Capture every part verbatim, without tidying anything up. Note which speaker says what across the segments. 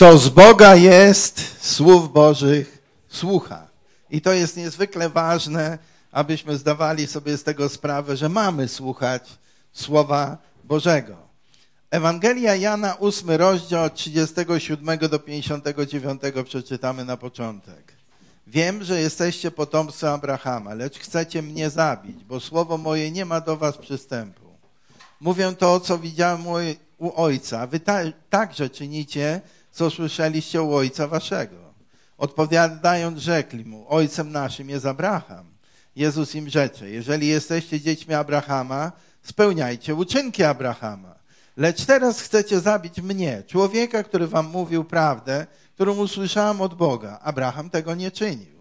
Speaker 1: Kto z Boga jest, słów Bożych słucha. I to jest niezwykle ważne, abyśmy zdawali sobie z tego sprawę, że mamy słuchać Słowa Bożego. Ewangelia Jana, ósmy rozdział, od trzydziestego siódmego do pięćdziesiątego dziewiątego przeczytamy na początek. Wiem, że jesteście potomstwem Abrahama, lecz chcecie mnie zabić, bo słowo moje nie ma do was przystępu. Mówię to, co widziałem u ojca, a wy ta, także czynicie, co słyszeliście u ojca waszego. Odpowiadając, rzekli mu, ojcem naszym jest Abraham. Jezus im rzecze, jeżeli jesteście dziećmi Abrahama, spełniajcie uczynki Abrahama. Lecz teraz chcecie zabić mnie, człowieka, który wam mówił prawdę, którą usłyszałem od Boga. Abraham tego nie czynił.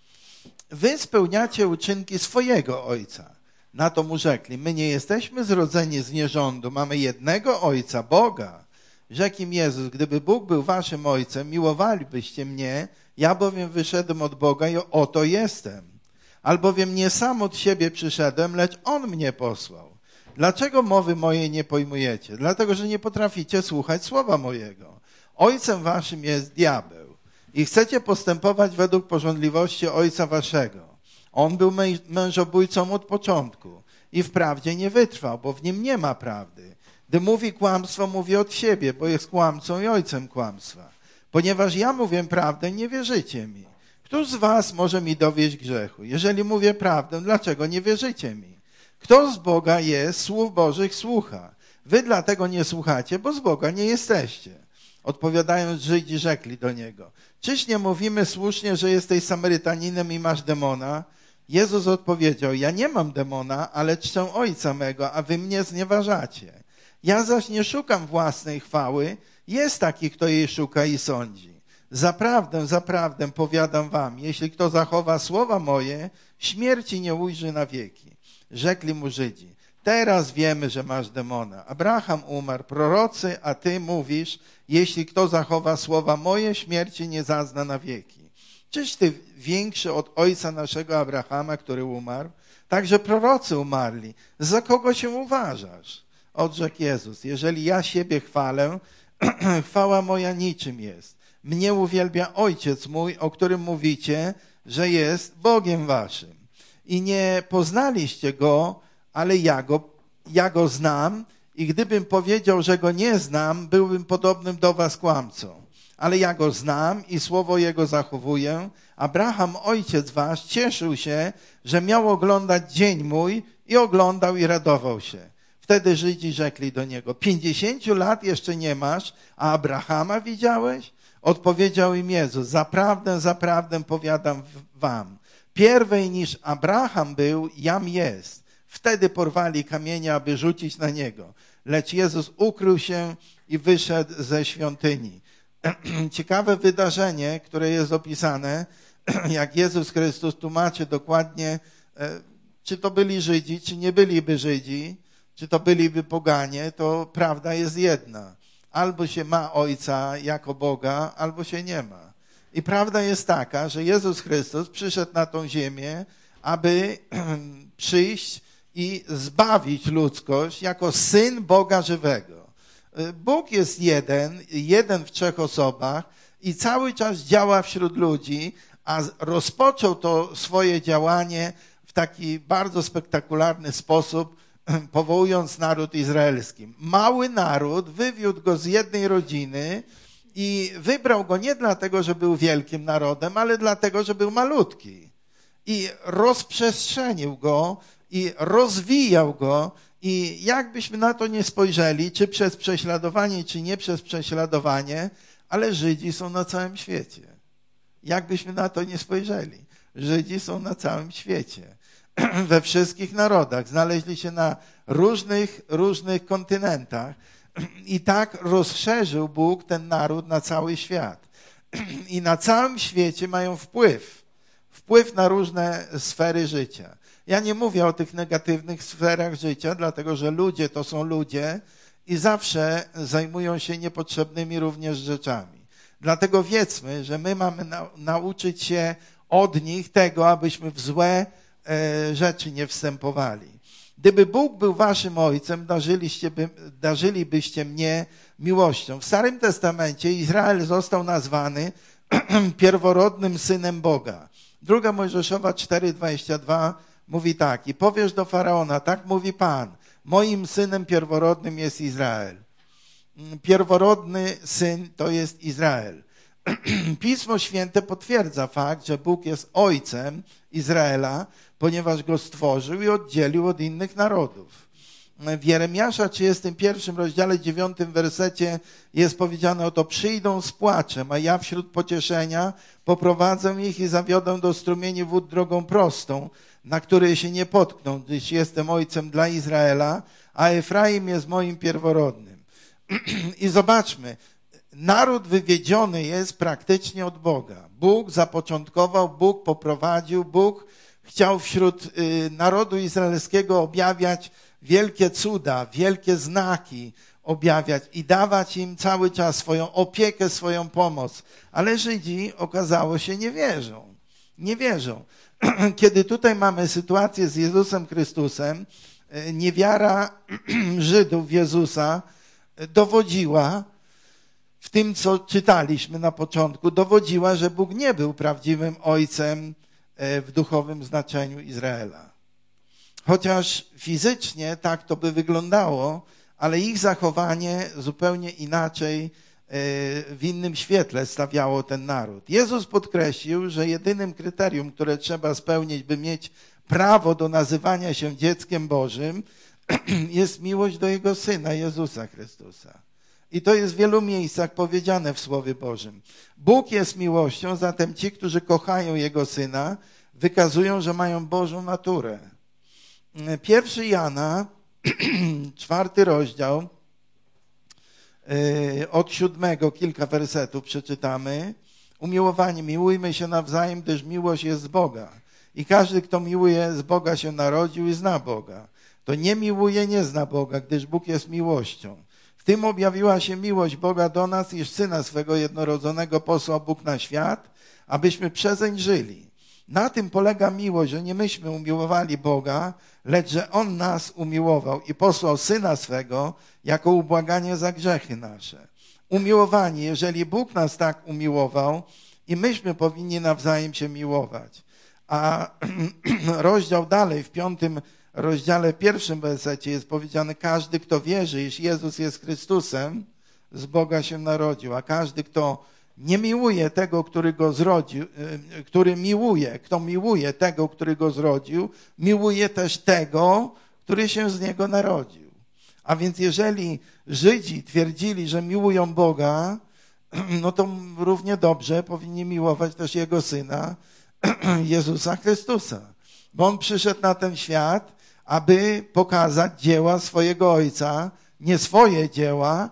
Speaker 1: Wy spełniacie uczynki swojego ojca. Na to mu rzekli, my nie jesteśmy zrodzeni z nierządu, mamy jednego ojca, Boga. Rzekł im Jezus, gdyby Bóg był waszym ojcem, miłowalibyście mnie, ja bowiem wyszedłem od Boga i oto jestem. Albowiem nie sam od siebie przyszedłem, lecz On mnie posłał. Dlaczego mowy mojej nie pojmujecie? Dlatego, że nie potraficie słuchać słowa mojego. Ojcem waszym jest diabeł i chcecie postępować według pożądliwości ojca waszego. On był mężobójcą od początku i wprawdzie nie wytrwał, bo w nim nie ma prawdy. Gdy mówi kłamstwo, mówi od siebie, bo jest kłamcą i ojcem kłamstwa. Ponieważ ja mówię prawdę, nie wierzycie mi. Któż z was może mi dowieść grzechu? Jeżeli mówię prawdę, dlaczego nie wierzycie mi? Kto z Boga jest, słów Bożych słucha. Wy dlatego nie słuchacie, bo z Boga nie jesteście. Odpowiadając Żydzi rzekli do niego, czyż nie mówimy słusznie, że jesteś Samarytaninem i masz demona? Jezus odpowiedział, ja nie mam demona, ale czczę Ojca mego, a wy mnie znieważacie. Ja zaś nie szukam własnej chwały, jest taki, kto jej szuka i sądzi. Zaprawdę, zaprawdę powiadam wam, jeśli kto zachowa słowa moje, śmierci nie ujrzy na wieki. Rzekli mu Żydzi, teraz wiemy, że masz demona. Abraham umarł, prorocy, a ty mówisz, jeśli kto zachowa słowa moje, śmierci nie zazna na wieki. Czyż ty większy od ojca naszego Abrahama, który umarł? Także prorocy umarli. Za kogo się uważasz? Odrzekł Jezus, jeżeli ja siebie chwalę, chwała moja niczym jest. Mnie uwielbia Ojciec mój, o którym mówicie, że jest Bogiem waszym. I nie poznaliście Go, ale ja Go, ja go znam i gdybym powiedział, że Go nie znam, byłbym podobnym do was kłamcą. Ale ja Go znam i słowo Jego zachowuję. Abraham, ojciec wasz, cieszył się, że miał oglądać dzień mój i oglądał i radował się. Wtedy Żydzi rzekli do niego, pięćdziesięciu lat jeszcze nie masz, a Abrahama widziałeś? Odpowiedział im Jezus, zaprawdę, zaprawdę powiadam wam, pierwej niż Abraham był, jam jest. Wtedy porwali kamienia, aby rzucić na niego. Lecz Jezus ukrył się i wyszedł ze świątyni. Ciekawe wydarzenie, które jest opisane, jak Jezus Chrystus tłumaczy dokładnie, czy to byli Żydzi, czy nie byliby Żydzi, czy to byliby poganie, to prawda jest jedna. Albo się ma Ojca jako Boga, albo się nie ma. I prawda jest taka, że Jezus Chrystus przyszedł na tą ziemię, aby przyjść i zbawić ludzkość jako Syn Boga żywego. Bóg jest jeden, jeden w trzech osobach i cały czas działa wśród ludzi, a rozpoczął to swoje działanie w taki bardzo spektakularny sposób, powołując naród izraelski. Mały naród, wywiódł go z jednej rodziny i wybrał go nie dlatego, że był wielkim narodem, ale dlatego, że był malutki. I rozprzestrzenił go i rozwijał go i jakbyśmy na to nie spojrzeli, czy przez prześladowanie, czy nie przez prześladowanie, ale Żydzi są na całym świecie. Jakbyśmy na to nie spojrzeli. Żydzi są na całym świecie. We wszystkich narodach, znaleźli się na różnych, różnych kontynentach i tak rozszerzył Bóg ten naród na cały świat. I na całym świecie mają wpływ, wpływ na różne sfery życia. Ja nie mówię o tych negatywnych sferach życia, dlatego że ludzie to są ludzie i zawsze zajmują się niepotrzebnymi również rzeczami. Dlatego wiedzmy, że my mamy na, nauczyć się od nich tego, abyśmy w złe rzeczy nie wstępowali. Gdyby Bóg był waszym ojcem, darzyliście by, darzylibyście mnie miłością. W Starym Testamencie Izrael został nazwany pierworodnym synem Boga. Druga Mojżeszowa cztery, dwadzieścia dwa mówi tak: i powiesz do Faraona, tak mówi Pan, moim synem pierworodnym jest Izrael. Pierworodny syn to jest Izrael. Pismo Święte potwierdza fakt, że Bóg jest ojcem Izraela, ponieważ go stworzył i oddzielił od innych narodów. W Jeremiasza trzydziestym pierwszym rozdziale dziewiątym wersecie jest powiedziane: oto przyjdą z płaczem, a ja wśród pocieszenia poprowadzę ich i zawiodę do strumieni wód drogą prostą, na której się nie potkną, gdyż jestem ojcem dla Izraela, a Efraim jest moim pierworodnym. I zobaczmy, naród wywiedziony jest praktycznie od Boga. Bóg zapoczątkował, Bóg poprowadził, Bóg chciał wśród narodu izraelskiego objawiać wielkie cuda, wielkie znaki objawiać i dawać im cały czas swoją opiekę, swoją pomoc. Ale Żydzi, okazało się, nie wierzą. Nie wierzą. Kiedy tutaj mamy sytuację z Jezusem Chrystusem, niewiara Żydów w Jezusa dowodziła, w tym co czytaliśmy na początku, dowodziła, że Bóg nie był prawdziwym ojcem w duchowym znaczeniu Izraela. Chociaż fizycznie tak to by wyglądało, ale ich zachowanie zupełnie inaczej, w innym świetle stawiało ten naród. Jezus podkreślił, że jedynym kryterium, które trzeba spełnić, by mieć prawo do nazywania się dzieckiem Bożym, jest miłość do Jego Syna, Jezusa Chrystusa. I to jest w wielu miejscach powiedziane w Słowie Bożym. Bóg jest miłością, zatem ci, którzy kochają Jego Syna, wykazują, że mają Bożą naturę. Pierwszy Jana, czwarty rozdział, od siódmego kilka wersetów przeczytamy. Umiłowani, miłujmy się nawzajem, gdyż miłość jest z Boga. I każdy, kto miłuje z Boga, się narodził i zna Boga. To nie miłuje, nie zna Boga, gdyż Bóg jest miłością. W tym objawiła się miłość Boga do nas, iż Syna swego jednorodzonego posłał Bóg na świat, abyśmy przezeń żyli. Na tym polega miłość, że nie myśmy umiłowali Boga, lecz że On nas umiłował i posłał Syna swego jako ubłaganie za grzechy nasze. Umiłowani, jeżeli Bóg nas tak umiłował, i myśmy powinni nawzajem się miłować. A rozdział dalej, w piątym rozdziale, pierwszym wersecie jest powiedziane: każdy, kto wierzy, iż Jezus jest Chrystusem, z Boga się narodził, a każdy, kto nie miłuje tego, który go zrodził, który miłuje, kto miłuje tego, który go zrodził, miłuje też tego, który się z niego narodził. A więc jeżeli Żydzi twierdzili, że miłują Boga, no to równie dobrze powinni miłować też Jego Syna, Jezusa Chrystusa. Bo On przyszedł na ten świat, aby pokazać dzieła swojego Ojca, nie swoje dzieła,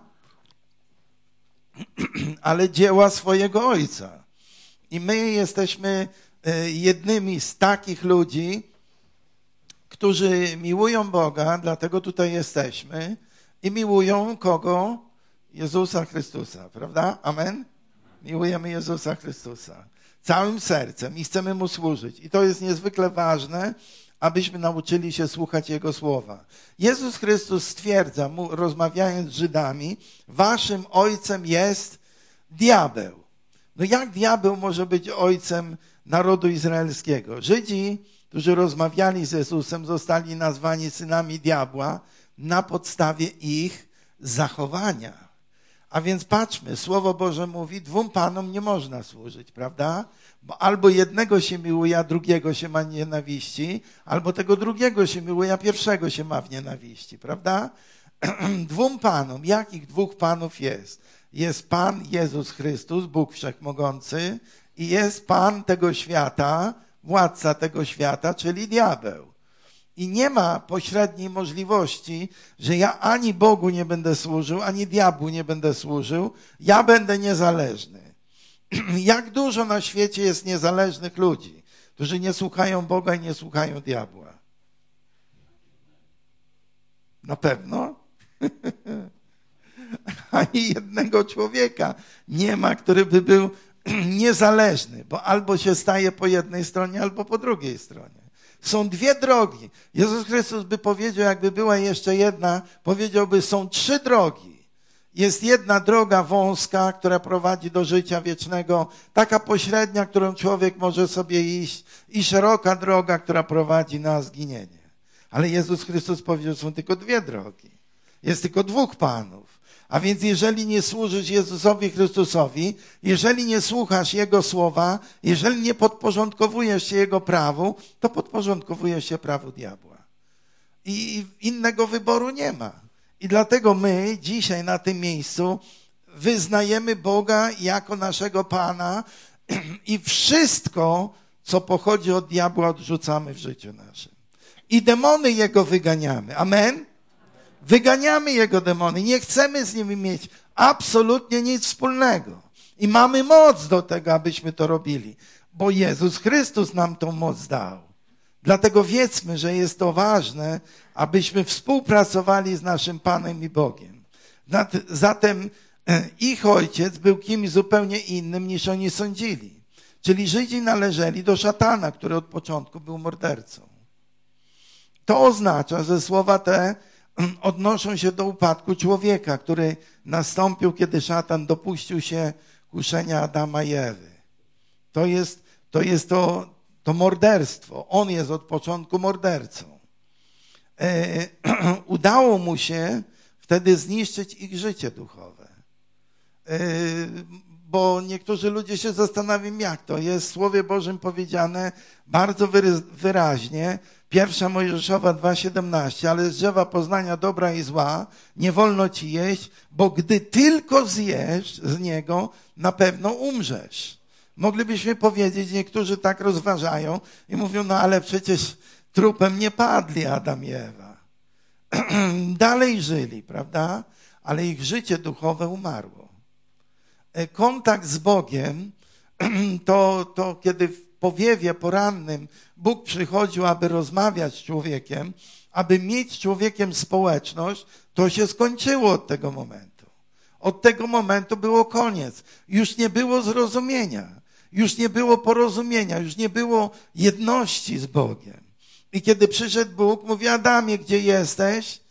Speaker 1: ale dzieła swojego Ojca. I my jesteśmy jednymi z takich ludzi, którzy miłują Boga, dlatego tutaj jesteśmy, i miłują kogo? Jezusa Chrystusa, prawda? Amen? Miłujemy Jezusa Chrystusa całym sercem i chcemy Mu służyć. I to jest niezwykle ważne, abyśmy nauczyli się słuchać Jego słowa. Jezus Chrystus stwierdza, mu, rozmawiając z Żydami: waszym ojcem jest diabeł. No jak diabeł może być ojcem narodu izraelskiego? Żydzi, którzy rozmawiali z Jezusem, zostali nazwani synami diabła na podstawie ich zachowania. A więc patrzmy, Słowo Boże mówi, dwóm panom nie można służyć, prawda? Bo albo jednego się miłuje, a drugiego się ma nienawiści, albo tego drugiego się miłuje, a pierwszego się ma w nienawiści, prawda? Dwóm panom, jakich dwóch panów jest? Jest Pan Jezus Chrystus, Bóg Wszechmogący, i jest Pan tego świata, władca tego świata, czyli diabeł. I nie ma pośredniej możliwości, że ja ani Bogu nie będę służył, ani diabłu nie będę służył. Ja będę niezależny. Jak dużo na świecie jest niezależnych ludzi, którzy nie słuchają Boga i nie słuchają diabła? Na pewno? Ani jednego człowieka nie ma, który by był niezależny, bo albo się staje po jednej stronie, albo po drugiej stronie. Są dwie drogi. Jezus Chrystus by powiedział, jakby była jeszcze jedna, powiedziałby, są trzy drogi. Jest jedna droga wąska, która prowadzi do życia wiecznego, taka pośrednia, którą człowiek może sobie iść, i szeroka droga, która prowadzi na zginienie. Ale Jezus Chrystus powiedział, że są tylko dwie drogi. Jest tylko dwóch Panów. A więc jeżeli nie służysz Jezusowi Chrystusowi, jeżeli nie słuchasz Jego słowa, jeżeli nie podporządkowujesz się Jego prawu, to podporządkowujesz się prawu diabła. I innego wyboru nie ma. I dlatego my dzisiaj na tym miejscu wyznajemy Boga jako naszego Pana i wszystko, co pochodzi od diabła, odrzucamy w życiu naszym. I demony Jego wyganiamy. Amen? Wyganiamy Jego demony. Nie chcemy z nimi mieć absolutnie nic wspólnego. I mamy moc do tego, abyśmy to robili. Bo Jezus Chrystus nam tą moc dał. Dlatego wiedzmy, że jest to ważne, abyśmy współpracowali z naszym Panem i Bogiem. Zatem ich ojciec był kimś zupełnie innym, niż oni sądzili. Czyli Żydzi należeli do szatana, który od początku był mordercą. To oznacza, że słowa te odnoszą się do upadku człowieka, który nastąpił, kiedy szatan dopuścił się kuszenia Adama i Ewy. To jest to, jest to, to morderstwo. On jest od początku mordercą. E, udało mu się wtedy zniszczyć ich życie duchowe. E, bo niektórzy ludzie się zastanawiają, jak to jest w Słowie Bożym powiedziane bardzo wyraźnie. Pierwsza Mojżeszowa dwa siedemnaście, ale z drzewa poznania dobra i zła nie wolno ci jeść, bo gdy tylko zjesz z niego, na pewno umrzesz. Moglibyśmy powiedzieć, niektórzy tak rozważają i mówią, no ale przecież trupem nie padli Adam i Ewa. Dalej żyli, prawda? Ale ich życie duchowe umarło. Kontakt z Bogiem to, to kiedy w powiewie porannym Bóg przychodził, aby rozmawiać z człowiekiem, aby mieć z człowiekiem społeczność, to się skończyło od tego momentu. Od tego momentu było koniec. Już nie było zrozumienia. Już nie było porozumienia. Już nie było jedności z Bogiem. I kiedy przyszedł Bóg, mówi, Adamie, gdzie jesteś?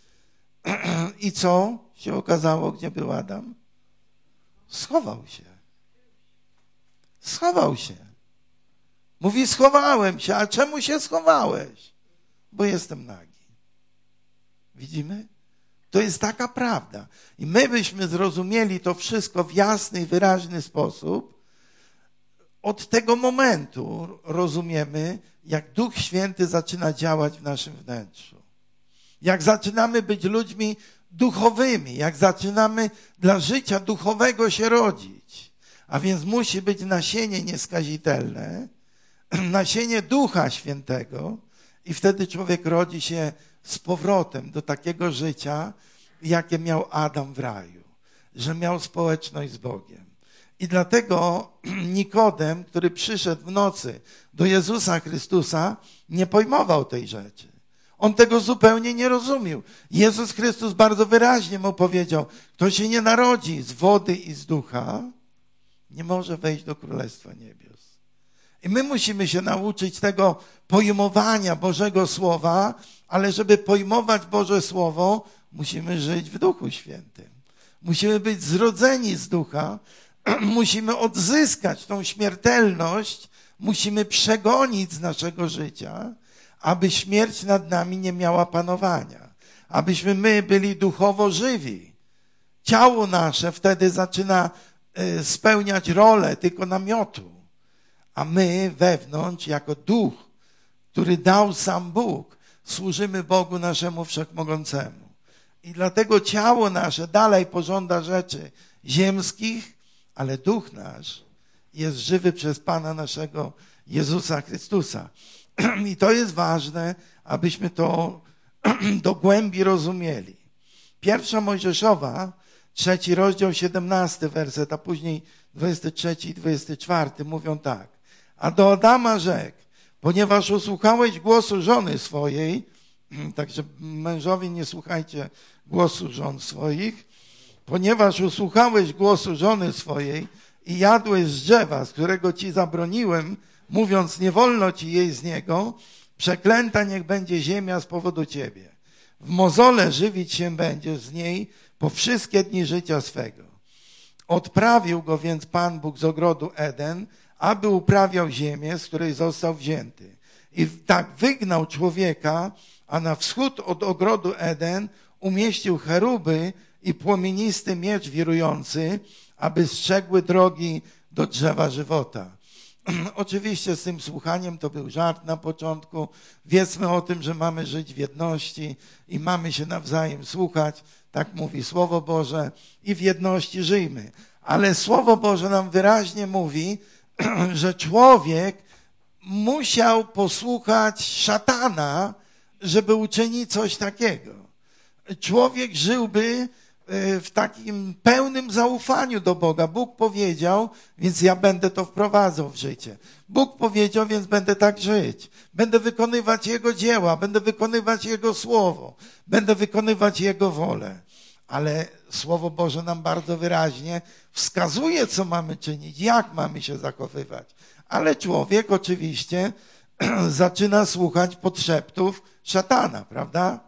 Speaker 1: I co się okazało, gdzie był Adam? Schował się. Schował się. Mówi, schowałem się. A czemu się schowałeś? Bo jestem nagi. Widzimy? To jest taka prawda. I my byśmy zrozumieli to wszystko w jasny i wyraźny sposób. Od tego momentu rozumiemy, jak Duch Święty zaczyna działać w naszym wnętrzu. Jak zaczynamy być ludźmi duchowymi, jak zaczynamy dla życia duchowego się rodzić. A więc musi być nasienie nieskazitelne, nasienie Ducha Świętego i wtedy człowiek rodzi się z powrotem do takiego życia, jakie miał Adam w raju, że miał społeczność z Bogiem. I dlatego Nikodem, który przyszedł w nocy do Jezusa Chrystusa, nie pojmował tej rzeczy. On tego zupełnie nie rozumiał. Jezus Chrystus bardzo wyraźnie mu powiedział, kto się nie narodzi z wody i z ducha, nie może wejść do Królestwa Niebios. I my musimy się nauczyć tego pojmowania Bożego Słowa, ale żeby pojmować Boże Słowo, musimy żyć w Duchu Świętym. Musimy być zrodzeni z Ducha, musimy odzyskać tą śmiertelność, musimy przegonić z naszego życia, aby śmierć nad nami nie miała panowania, abyśmy my byli duchowo żywi. Ciało nasze wtedy zaczyna spełniać rolę tylko namiotu, a my wewnątrz jako duch, który dał sam Bóg, służymy Bogu naszemu Wszechmogącemu. I dlatego ciało nasze dalej pożąda rzeczy ziemskich, ale duch nasz jest żywy przez Pana naszego Jezusa Chrystusa. I to jest ważne, abyśmy to do głębi rozumieli. Pierwsza Mojżeszowa, trzeci rozdział, siedemnasty werset, a później dwudziesty trzeci i dwudziesty czwarty mówią tak. A do Adama rzekł, ponieważ usłuchałeś głosu żony swojej, także mężowie nie słuchajcie głosu żon swoich, ponieważ usłuchałeś głosu żony swojej i jadłeś z drzewa, z którego ci zabroniłem, mówiąc, nie wolno ci jeść z niego, Przeklęta niech będzie ziemia z powodu ciebie. W mozole żywić się będziesz z niej po wszystkie dni życia swego. Odprawił go więc Pan Bóg z ogrodu Eden, aby uprawiał ziemię, z której został wzięty. I tak wygnał człowieka, a na wschód od ogrodu Eden umieścił cheruby i płomienisty miecz wirujący, aby strzegły drogi do drzewa żywota. Oczywiście z tym słuchaniem to był żart na początku. Wiedzmy o tym, że mamy żyć w jedności i mamy się nawzajem słuchać. Tak mówi Słowo Boże i w jedności żyjmy. Ale Słowo Boże nam wyraźnie mówi, że człowiek musiał posłuchać szatana, żeby uczynić coś takiego. Człowiek żyłby w takim pełnym zaufaniu do Boga. Bóg powiedział, więc ja będę to wprowadzał w życie. Bóg powiedział, więc będę tak żyć. Będę wykonywać Jego dzieła, będę wykonywać Jego słowo, będę wykonywać Jego wolę. Ale Słowo Boże nam bardzo wyraźnie wskazuje, co mamy czynić, jak mamy się zachowywać. Ale człowiek oczywiście zaczyna słuchać podszeptów szatana, prawda?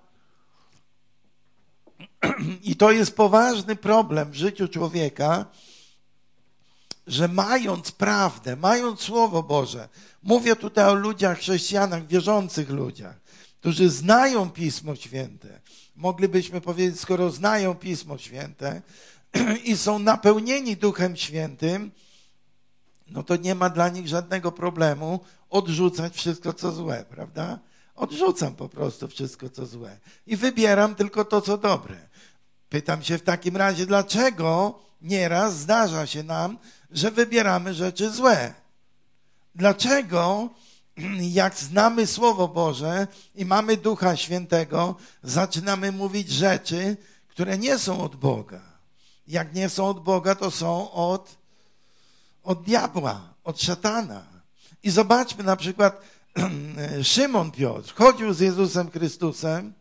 Speaker 1: I to jest poważny problem w życiu człowieka, że mając prawdę, mając Słowo Boże, mówię tutaj o ludziach, chrześcijanach, wierzących ludziach, którzy znają Pismo Święte. Moglibyśmy powiedzieć, skoro znają Pismo Święte i są napełnieni Duchem Świętym, no to nie ma dla nich żadnego problemu odrzucać wszystko, co złe, prawda? Odrzucam po prostu wszystko, co złe i wybieram tylko to, co dobre. Pytam się w takim razie, dlaczego nieraz zdarza się nam, że wybieramy rzeczy złe? Dlaczego, jak znamy Słowo Boże i mamy Ducha Świętego, zaczynamy mówić rzeczy, które nie są od Boga? Jak nie są od Boga, to są od, od diabła, od szatana. I zobaczmy na przykład, Szymon Piotr chodził z Jezusem Chrystusem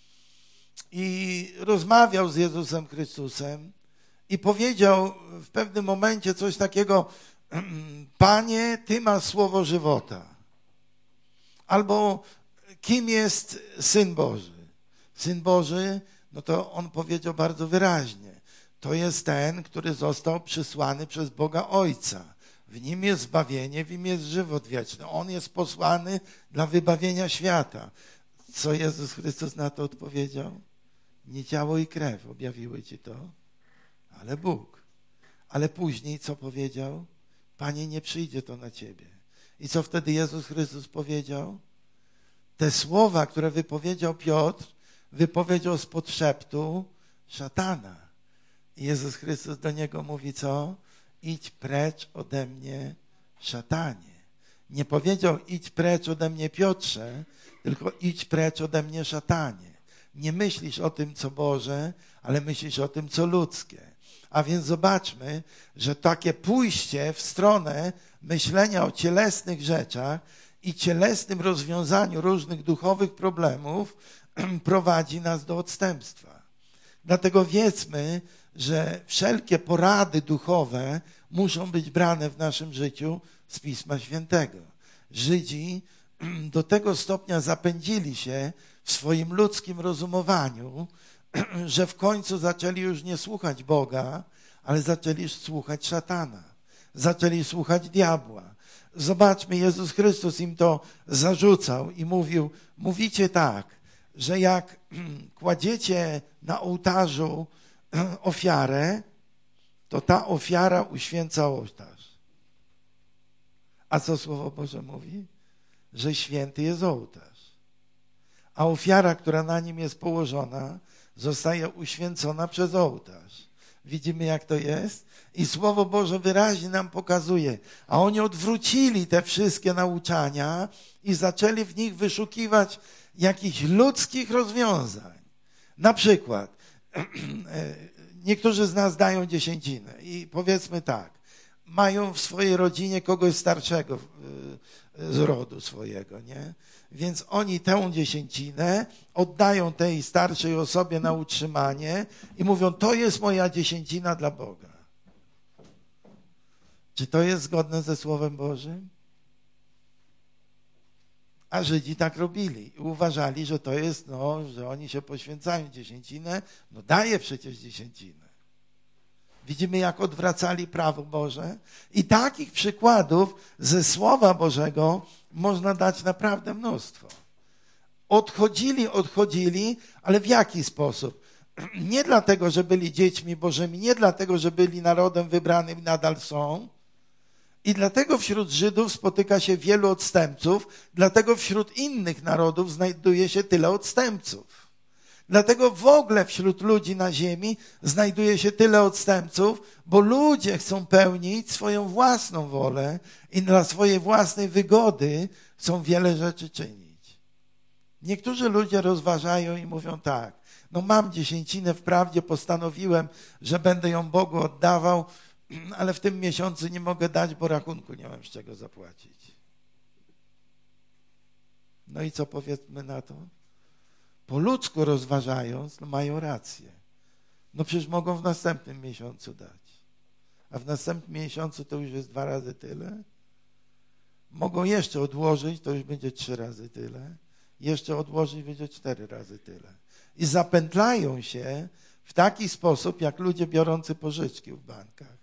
Speaker 1: i rozmawiał z Jezusem Chrystusem i powiedział w pewnym momencie coś takiego: Panie, Ty masz słowo żywota. Albo kim jest Syn Boży? Syn Boży, no to on powiedział bardzo wyraźnie, to jest ten, który został przysłany przez Boga Ojca. W nim jest zbawienie, w nim jest żywot wieczny. On jest posłany dla wybawienia świata. Co Jezus Chrystus na to odpowiedział? Nie ciało i krew objawiły ci to, ale Bóg. Ale później co powiedział? Panie, nie przyjdzie to na ciebie. I co wtedy Jezus Chrystus powiedział? Te słowa, które wypowiedział Piotr, wypowiedział z podszeptu szatana. I Jezus Chrystus do niego mówi co? Idź precz ode mnie, szatanie. Nie powiedział idź precz ode mnie, Piotrze, tylko idź precz ode mnie, szatanie. Nie myślisz o tym, co Boże, ale myślisz o tym, co ludzkie. A więc zobaczmy, że takie pójście w stronę myślenia o cielesnych rzeczach i cielesnym rozwiązaniu różnych duchowych problemów prowadzi nas do odstępstwa. Dlatego wiedzmy, że wszelkie porady duchowe muszą być brane w naszym życiu z Pisma Świętego. Żydzi do tego stopnia zapędzili się w swoim ludzkim rozumowaniu, że w końcu zaczęli już nie słuchać Boga, ale zaczęli słuchać szatana. Zaczęli słuchać diabła. Zobaczmy, Jezus Chrystus im to zarzucał i mówił, mówicie tak, że jak kładziecie na ołtarzu ofiarę, to ta ofiara uświęca ołtarz. A co Słowo Boże mówi? Że święty jest ołtarz. A ofiara, która na nim jest położona, zostaje uświęcona przez ołtarz. Widzimy, jak to jest? I Słowo Boże wyraźnie nam pokazuje. A oni odwrócili te wszystkie nauczania i zaczęli w nich wyszukiwać jakichś ludzkich rozwiązań. Na przykład, niektórzy z nas dają dziesięcinę i powiedzmy tak, mają w swojej rodzinie kogoś starszego z rodu swojego, nie? Więc oni tę dziesięcinę oddają tej starszej osobie na utrzymanie i mówią, to jest moja dziesięcina dla Boga. Czy to jest zgodne ze Słowem Bożym? A Żydzi tak robili. I uważali, że to jest, no, że oni się poświęcają dziesięcinę. No daje przecież dziesięcinę. Widzimy, jak odwracali prawo Boże. I takich przykładów ze Słowa Bożego można dać naprawdę mnóstwo. Odchodzili, odchodzili, ale w jaki sposób? Nie dlatego, że byli dziećmi Bożymi, nie dlatego, że byli narodem wybranym i nadal są. I dlatego wśród Żydów spotyka się wielu odstępców, dlatego wśród innych narodów znajduje się tyle odstępców. Dlatego w ogóle wśród ludzi na ziemi znajduje się tyle odstępców, bo ludzie chcą pełnić swoją własną wolę i dla swojej własnej wygody chcą wiele rzeczy czynić. Niektórzy ludzie rozważają i mówią tak, no mam dziesięcinę, wprawdzie postanowiłem, że będę ją Bogu oddawał, ale w tym miesiącu nie mogę dać, bo rachunku nie mam z czego zapłacić. No i co powiedzmy na to? Po ludzku rozważając, no mają rację. No przecież mogą w następnym miesiącu dać. A w następnym miesiącu to już jest dwa razy tyle. Mogą jeszcze odłożyć, to już będzie trzy razy tyle. Jeszcze odłożyć będzie cztery razy tyle. I zapętlają się w taki sposób, jak ludzie biorący pożyczki w bankach.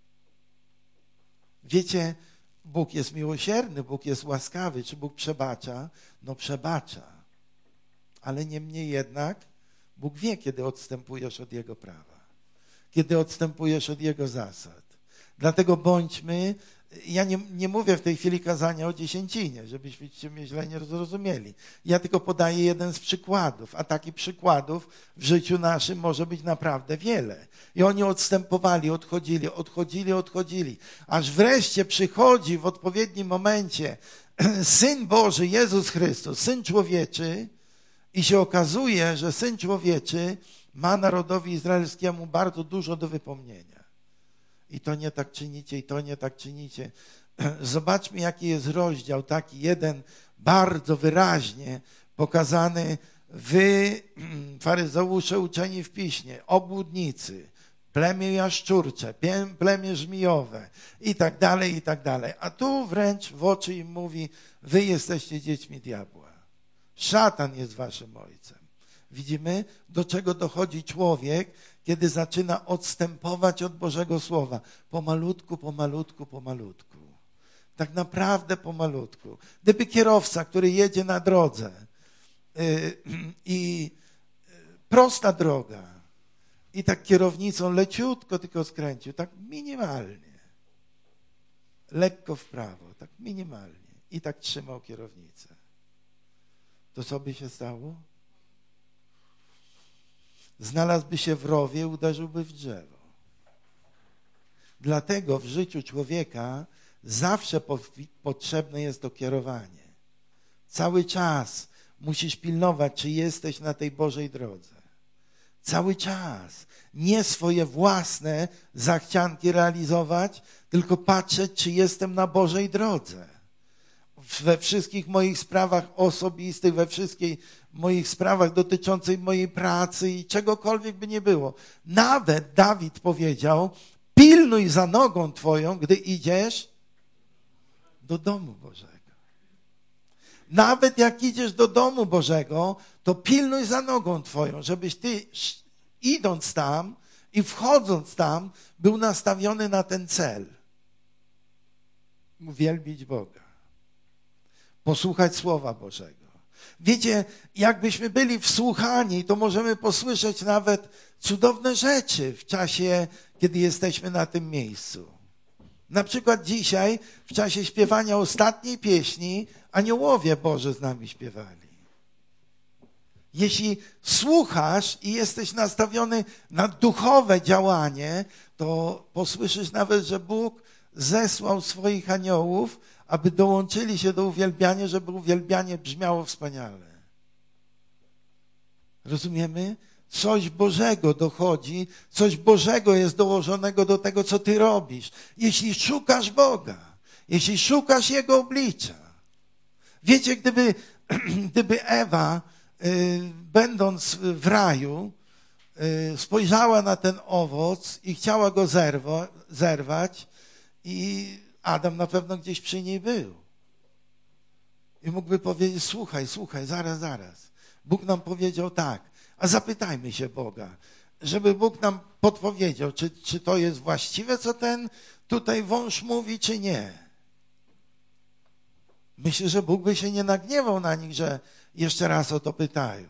Speaker 1: Wiecie, Bóg jest miłosierny, Bóg jest łaskawy. Czy Bóg przebacza? No przebacza. Ale niemniej jednak Bóg wie, kiedy odstępujesz od Jego prawa. Kiedy odstępujesz od Jego zasad. Dlatego bądźmy, ja nie, nie mówię w tej chwili kazania o dziesięcinie, żebyście mnie źle nie zrozumieli. Ja tylko podaję jeden z przykładów, a takich przykładów w życiu naszym może być naprawdę wiele. I oni odstępowali, odchodzili, odchodzili, odchodzili. Aż wreszcie przychodzi w odpowiednim momencie Syn Boży, Jezus Chrystus, Syn Człowieczy, i się okazuje, że Syn Człowieczy ma narodowi izraelskiemu bardzo dużo do wypomnienia. I to nie tak czynicie, i to nie tak czynicie. Zobaczmy, jaki jest rozdział, taki jeden bardzo wyraźnie pokazany. Wy, faryzeusze uczeni w piśmie, obłudnicy, plemię jaszczurcze, plemię żmijowe i tak dalej, i tak dalej. A tu wręcz w oczy im mówi, wy jesteście dziećmi diabła. Szatan jest waszym ojcem. Widzimy, do czego dochodzi człowiek, kiedy zaczyna odstępować od Bożego Słowa. Pomalutku, pomalutku, pomalutku. Tak naprawdę pomalutku. Gdyby kierowca, który jedzie na drodze yy, i yy, prosta droga i tak kierownicą leciutko tylko skręcił, tak minimalnie, lekko w prawo, tak minimalnie i tak trzymał kierownicę. To co by się stało? Znalazłby się w rowie, uderzyłby w drzewo. Dlatego w życiu człowieka zawsze po, potrzebne jest to kierowanie. Cały czas musisz pilnować, czy jesteś na tej Bożej drodze. Cały czas. Nie swoje własne zachcianki realizować, tylko patrzeć, czy jestem na Bożej drodze. We wszystkich moich sprawach osobistych, we wszystkich moich sprawach dotyczących mojej pracy i czegokolwiek by nie było. Nawet Dawid powiedział, pilnuj za nogą twoją, gdy idziesz do domu Bożego. Nawet jak idziesz do domu Bożego, to pilnuj za nogą twoją, żebyś ty idąc tam i wchodząc tam był nastawiony na ten cel. Uwielbić Boga. Posłuchać Słowa Bożego. Wiecie, jakbyśmy byli wsłuchani, to możemy posłyszeć nawet cudowne rzeczy w czasie, kiedy jesteśmy na tym miejscu. Na przykład dzisiaj, w czasie śpiewania ostatniej pieśni, aniołowie Boży z nami śpiewali. Jeśli słuchasz i jesteś nastawiony na duchowe działanie, to posłyszysz nawet, że Bóg zesłał swoich aniołów, aby dołączyli się do uwielbiania, żeby uwielbianie brzmiało wspaniale. Rozumiemy? Coś Bożego dochodzi, coś Bożego jest dołożonego do tego, co ty robisz. Jeśli szukasz Boga, jeśli szukasz Jego oblicza. Wiecie, gdyby, gdyby Ewa, y, będąc w raju, y, spojrzała na ten owoc i chciała go zerwa, zerwać i Adam na pewno gdzieś przy niej był. I mógłby powiedzieć, słuchaj, słuchaj, zaraz, zaraz. Bóg nam powiedział tak, a zapytajmy się Boga, żeby Bóg nam podpowiedział, czy, czy to jest właściwe, co ten tutaj wąż mówi, czy nie. Myślę, że Bóg by się nie nagniewał na nich, że jeszcze raz o to pytają.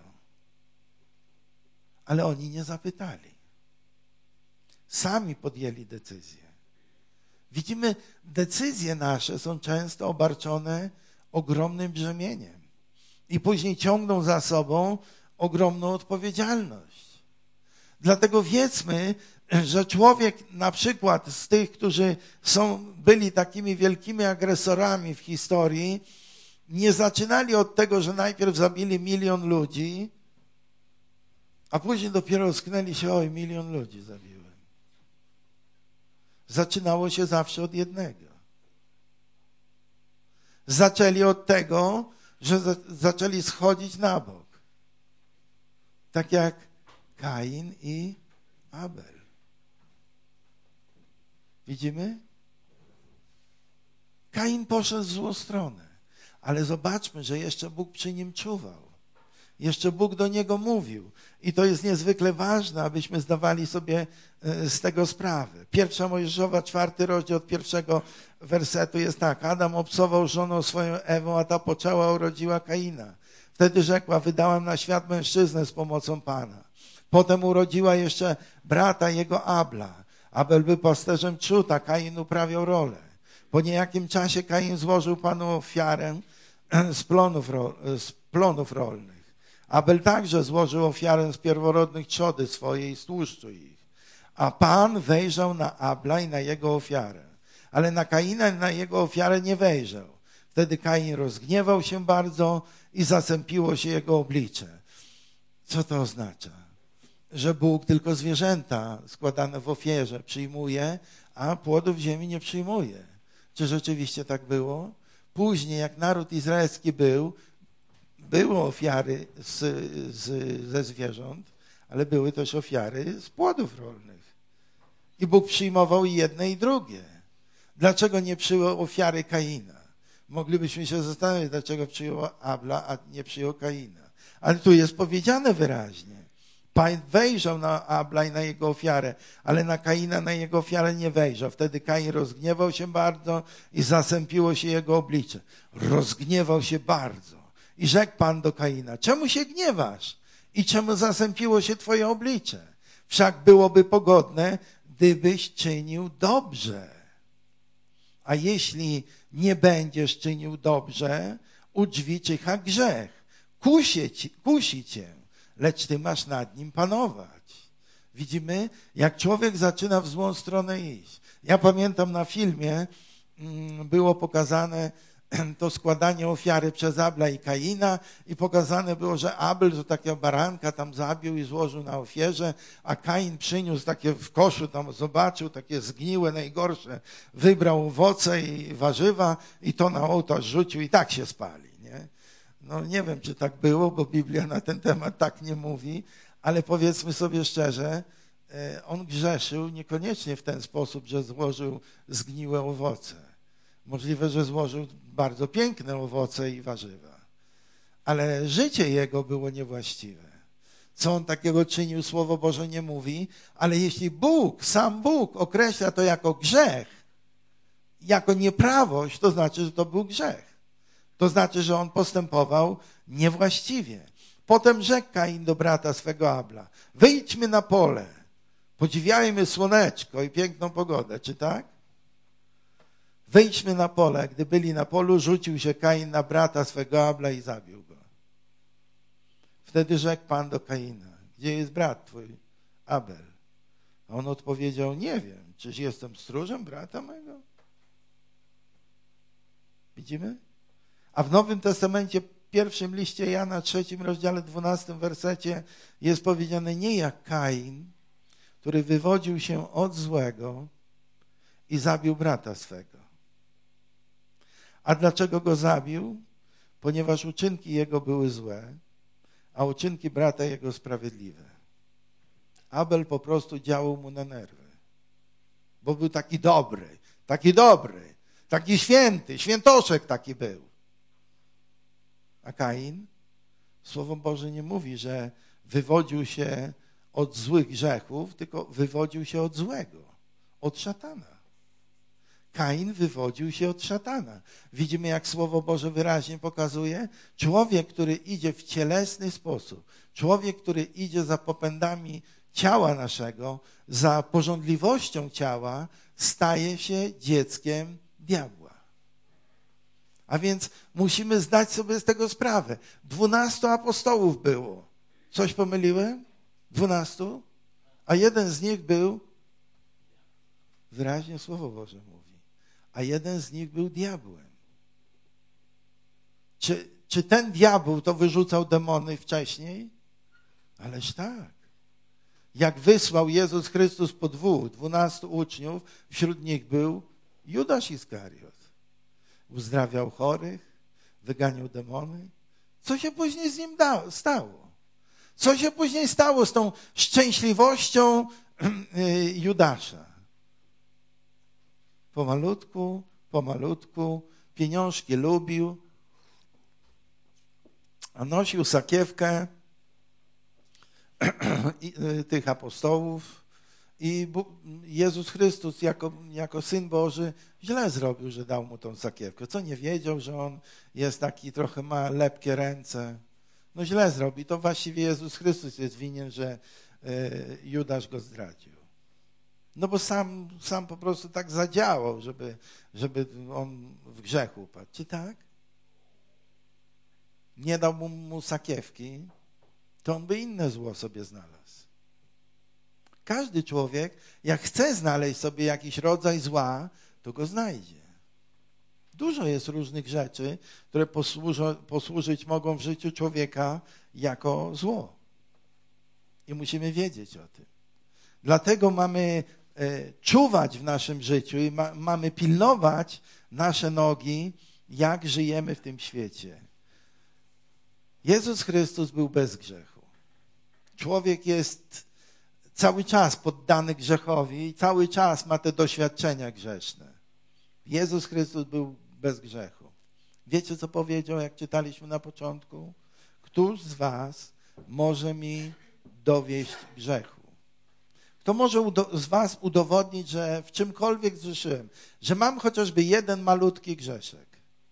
Speaker 1: Ale oni nie zapytali. Sami podjęli decyzję. Widzimy, decyzje nasze są często obarczone ogromnym brzemieniem i później ciągną za sobą ogromną odpowiedzialność. Dlatego wiedzmy, że człowiek na przykład z tych, którzy są, byli takimi wielkimi agresorami w historii, nie zaczynali od tego, że najpierw zabili milion ludzi, a później dopiero sknęli się, oj, milion ludzi zabiłem. Zaczynało się zawsze od jednego. Zaczęli od tego, że za, zaczęli schodzić na bok. Tak jak Kain i Abel. Widzimy? Kain poszedł w złą stronę, ale zobaczmy, że jeszcze Bóg przy nim czuwał. Jeszcze Bóg do niego mówił. I to jest niezwykle ważne, abyśmy zdawali sobie z tego sprawę. Pierwsza Mojżeszowa, czwarty rozdział od pierwszego wersetu jest tak. Adam obcował żoną swoją Ewą, a ta poczęła, urodziła Kaina. Wtedy rzekła, wydałam na świat mężczyznę z pomocą Pana. Potem urodziła jeszcze brata jego Abla. Abel był pasterzem trzód, a Kain uprawiał rolę. Po niejakim czasie Kain złożył Panu ofiarę z plonów, z plonów rolnych. Abel także złożył ofiarę z pierworodnych trzody swojej, z tłuszczu ich. A Pan wejrzał na Abla i na jego ofiarę. Ale na Kaina i na jego ofiarę nie wejrzał. Wtedy Kain rozgniewał się bardzo i zasępiło się jego oblicze. Co to oznacza? Że Bóg tylko zwierzęta składane w ofierze przyjmuje, a płodów ziemi nie przyjmuje. Czy rzeczywiście tak było? Później, jak naród izraelski był, były ofiary z, z, ze zwierząt, ale były też ofiary z płodów rolnych. I Bóg przyjmował i jedne, i drugie. Dlaczego nie przyjął ofiary Kaina? Moglibyśmy się zastanawiać, dlaczego przyjął Abla, a nie przyjął Kaina. Ale tu jest powiedziane wyraźnie. Pan wejrzał na Abla i na jego ofiarę, ale na Kaina, na jego ofiarę nie wejrzał. Wtedy Kain rozgniewał się bardzo i zasępiło się jego oblicze. Rozgniewał się bardzo. I rzekł Pan do Kaina, czemu się gniewasz? I czemu zasępiło się twoje oblicze? Wszak byłoby pogodne, gdybyś czynił dobrze. A jeśli nie będziesz czynił dobrze, u drzwi czyha grzech. Kusi, ci, kusi cię, lecz ty masz nad nim panować. Widzimy, jak człowiek zaczyna w złą stronę iść. Ja pamiętam na filmie było pokazane to składanie ofiary przez Abla i Kaina i pokazane było, że Abel to takiego baranka tam zabił i złożył na ofierze, a Kain przyniósł takie w koszu, tam zobaczył takie zgniłe, najgorsze, wybrał owoce i warzywa i to na ołtarz rzucił i tak się spali, nie? No nie wiem, czy tak było, bo Biblia na ten temat tak nie mówi, ale powiedzmy sobie szczerze, on grzeszył niekoniecznie w ten sposób, że złożył zgniłe owoce. Możliwe, że złożył bardzo piękne owoce i warzywa, ale życie jego było niewłaściwe. Co on takiego czynił, Słowo Boże nie mówi, ale jeśli Bóg, sam Bóg określa to jako grzech, jako nieprawość, to znaczy, że to był grzech. To znaczy, że on postępował niewłaściwie. Potem rzekł Kain do brata swego Abla, wyjdźmy na pole, podziwiajmy słoneczko i piękną pogodę, czy tak? Wyjdźmy na pole. Gdy byli na polu, rzucił się Kain na brata swego Abla i zabił go. Wtedy rzekł Pan do Kaina, gdzie jest brat twój, Abel? A on odpowiedział, nie wiem, czyż jestem stróżem brata mego? Widzimy? A w Nowym Testamencie, w pierwszym liście Jana, trzecim rozdziale, dwunastym wersecie jest powiedziane, nie jak Kain, który wywodził się od złego i zabił brata swego. A dlaczego go zabił? Ponieważ uczynki jego były złe, a uczynki brata jego sprawiedliwe. Abel po prostu działał mu na nerwy, bo był taki dobry, taki dobry, taki święty, świętoszek taki był. A Kain? Słowo Boże nie mówi, że wywodził się od złych grzechów, tylko wywodził się od złego, od szatana. Kain wywodził się od szatana. Widzimy, jak Słowo Boże wyraźnie pokazuje. Człowiek, który idzie w cielesny sposób, człowiek, który idzie za popędami ciała naszego, za pożądliwością ciała, staje się dzieckiem diabła. A więc musimy zdać sobie z tego sprawę. Dwunastu apostołów było. Coś pomyliłem? Dwunastu? A jeden z nich był, wyraźnie Słowo Boże mówi, a jeden z nich był diabłem. Czy, czy ten diabeł to wyrzucał demony wcześniej? Ależ tak. Jak wysłał Jezus Chrystus po dwóch, dwunastu uczniów, wśród nich był Judasz Iskariot. Uzdrawiał chorych, wyganiał demony. Co się później z nim dało, stało? Co się później stało z tą szczęśliwością Judasza? Pomalutku, pomalutku, pieniążki lubił, a nosił sakiewkę tych apostołów i Jezus Chrystus jako, jako Syn Boży źle zrobił, że dał mu tą sakiewkę. Co nie wiedział, że on jest taki, trochę ma lepkie ręce. No źle zrobił. To właściwie Jezus Chrystus jest winien, że Judasz go zdradził. No bo sam, sam po prostu tak zadziałał, żeby, żeby on w grzech upadł. Czy tak? Nie dał mu, mu sakiewki, to on by inne zło sobie znalazł. Każdy człowiek, jak chce znaleźć sobie jakiś rodzaj zła, to go znajdzie. Dużo jest różnych rzeczy, które posłużą, posłużyć mogą w życiu człowieka jako zło. I musimy wiedzieć o tym. Dlatego mamy e, czuwać w naszym życiu i ma, mamy pilnować nasze nogi, jak żyjemy w tym świecie. Jezus Chrystus był bez grzechu. Człowiek jest cały czas poddany grzechowi i cały czas ma te doświadczenia grzeszne. Jezus Chrystus był bez grzechu. Wiecie, co powiedział, jak czytaliśmy na początku? Któż z was może mi dowieść grzechu? Kto może z was udowodnić, że w czymkolwiek zgrzeszyłem, że mam chociażby jeden malutki grzeszek?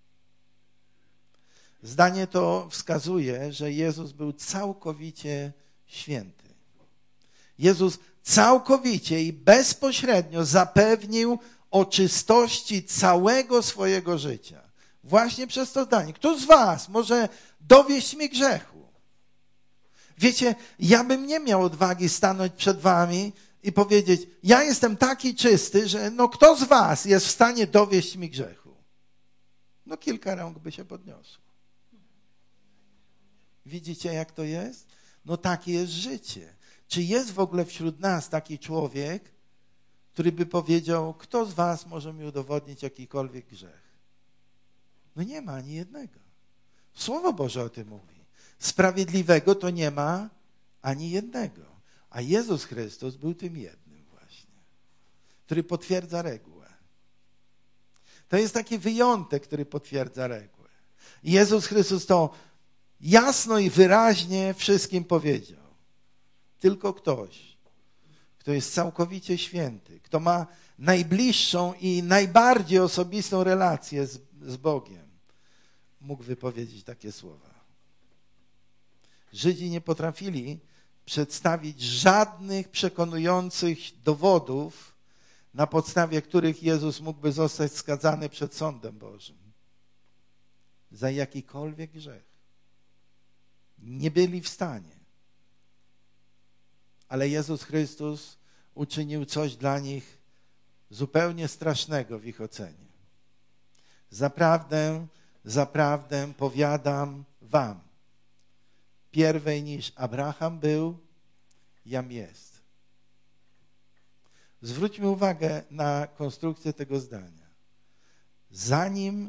Speaker 1: Zdanie to wskazuje, że Jezus był całkowicie święty. Jezus całkowicie i bezpośrednio zapewnił o czystości całego swojego życia. Właśnie przez to zdanie. Kto z was może dowieść mi grzechu? Wiecie, ja bym nie miał odwagi stanąć przed wami i powiedzieć, ja jestem taki czysty, że no kto z was jest w stanie dowieść mi grzechu? No kilka rąk by się podniosło. Widzicie, jak to jest? No takie jest życie. Czy jest w ogóle wśród nas taki człowiek, który by powiedział, kto z was może mi udowodnić jakikolwiek grzech? No nie ma ani jednego. Słowo Boże o tym mówi. Sprawiedliwego to nie ma ani jednego. A Jezus Chrystus był tym jednym właśnie, który potwierdza regułę. To jest taki wyjątek, który potwierdza regułę. I Jezus Chrystus to jasno i wyraźnie wszystkim powiedział. Tylko ktoś, kto jest całkowicie święty, kto ma najbliższą i najbardziej osobistą relację z, z Bogiem, mógł wypowiedzieć takie słowa. Żydzi nie potrafili przedstawić żadnych przekonujących dowodów, na podstawie których Jezus mógłby zostać skazany przed sądem Bożym za jakikolwiek grzech. Nie byli w stanie. Ale Jezus Chrystus uczynił coś dla nich zupełnie strasznego w ich ocenie. Zaprawdę, zaprawdę powiadam wam, pierwej niż Abraham był, jam jest. Zwróćmy uwagę na konstrukcję tego zdania. Zanim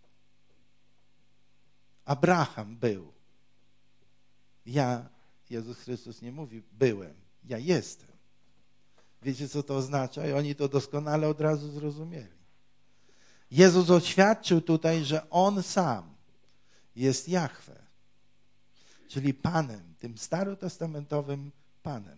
Speaker 1: Abraham był, ja, Jezus Chrystus nie mówi byłem, ja jestem. Wiecie, co to oznacza? I oni to doskonale od razu zrozumieli. Jezus oświadczył tutaj, że On sam jest Jahwe. czyli Panem, tym starotestamentowym Panem.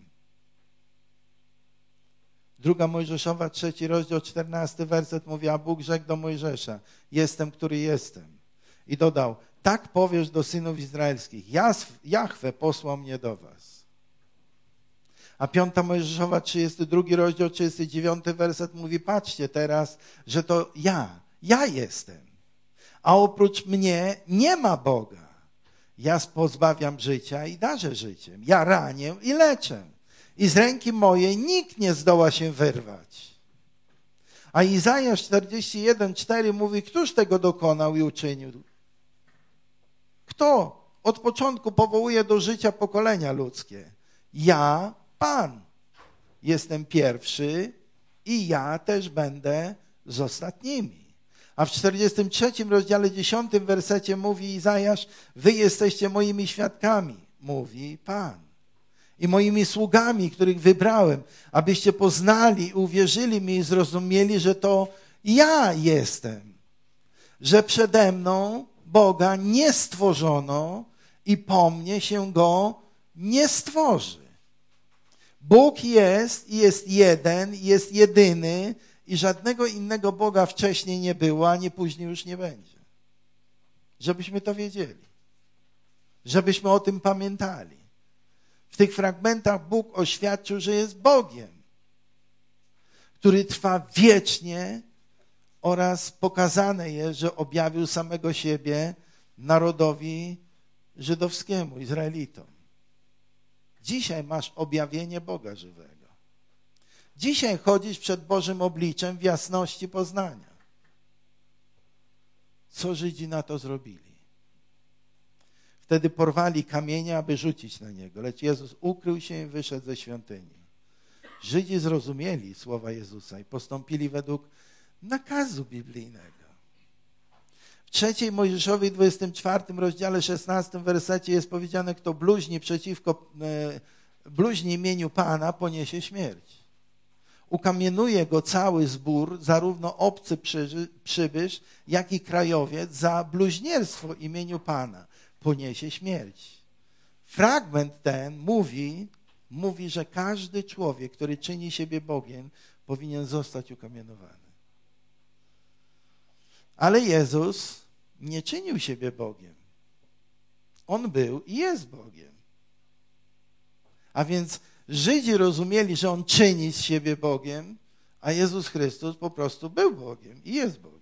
Speaker 1: Druga Mojżeszowa, trzeci rozdział, czternasty werset mówi, a Bóg rzekł do Mojżesza, jestem, który jestem. I dodał, tak powiesz do synów izraelskich, Jahwe posłał mnie do was. A piąta Mojżeszowa, trzydziesty drugi rozdział, trzydziesty dziewiąty werset mówi, patrzcie teraz, że to ja, ja jestem. A oprócz mnie nie ma Boga. Ja pozbawiam życia i darzę życiem. Ja ranię i leczę. I z ręki mojej nikt nie zdoła się wyrwać. A Izajasz czterdzieści jeden, cztery mówi, któż tego dokonał i uczynił? Kto od początku powołuje do życia pokolenia ludzkie? Ja, Pan. Jestem pierwszy i ja też będę z ostatnimi. A w czterdziestym trzecim rozdziale, dziesiątym wersecie mówi Izajasz, wy jesteście moimi świadkami, mówi Pan. I moimi sługami, których wybrałem, abyście poznali, uwierzyli mi i zrozumieli, że to ja jestem. Że przede mną Boga nie stworzono i po mnie się Go nie stworzy. Bóg jest i jest jeden, i jest jedyny i żadnego innego Boga wcześniej nie było, ani później już nie będzie. Żebyśmy to wiedzieli. Żebyśmy o tym pamiętali. W tych fragmentach Bóg oświadczył, że jest Bogiem, który trwa wiecznie oraz pokazane jest, że objawił samego siebie narodowi żydowskiemu, Izraelitom. Dzisiaj masz objawienie Boga żywego. Dzisiaj chodzisz przed Bożym obliczem w jasności poznania. Co Żydzi na to zrobili? Wtedy porwali kamienie, aby rzucić na Niego, lecz Jezus ukrył się i wyszedł ze świątyni. Żydzi zrozumieli słowa Jezusa i postąpili według nakazu biblijnego. W trzeciej Mojżeszowej, dwudziestym czwartym rozdziale, szesnastym wersecie jest powiedziane, kto bluźni przeciwko, e, bluźni imieniu Pana, poniesie śmierć. Ukamienuje go cały zbór, zarówno obcy przyży, przybysz, jak i krajowiec, za bluźnierstwo imieniu Pana. Poniesie śmierć. Fragment ten mówi, mówi, że każdy człowiek, który czyni siebie Bogiem, powinien zostać ukamienowany. Ale Jezus nie czynił siebie Bogiem. On był i jest Bogiem. A więc Żydzi rozumieli, że On czyni z siebie Bogiem, a Jezus Chrystus po prostu był Bogiem i jest Bogiem.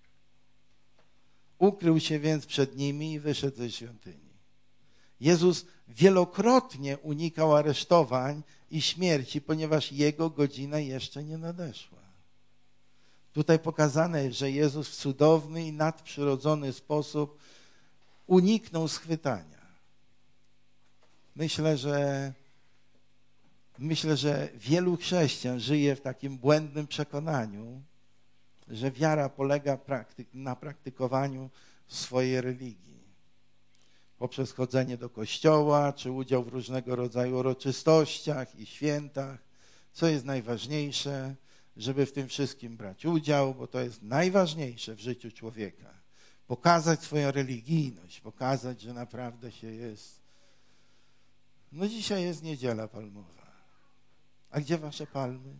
Speaker 1: Ukrył się więc przed nimi i wyszedł ze świątyni. Jezus wielokrotnie unikał aresztowań i śmierci, ponieważ Jego godzina jeszcze nie nadeszła. Tutaj pokazane jest, że Jezus w cudowny i nadprzyrodzony sposób uniknął schwytania. Myślę, że myślę, że wielu chrześcijan żyje w takim błędnym przekonaniu, że wiara polega na praktykowaniu swojej religii. Poprzez chodzenie do kościoła, czy udział w różnego rodzaju uroczystościach i świętach. Co jest najważniejsze, żeby w tym wszystkim brać udział, bo to jest najważniejsze w życiu człowieka. Pokazać swoją religijność, pokazać, że naprawdę się jest. No dzisiaj jest niedziela palmowa. A gdzie wasze palmy?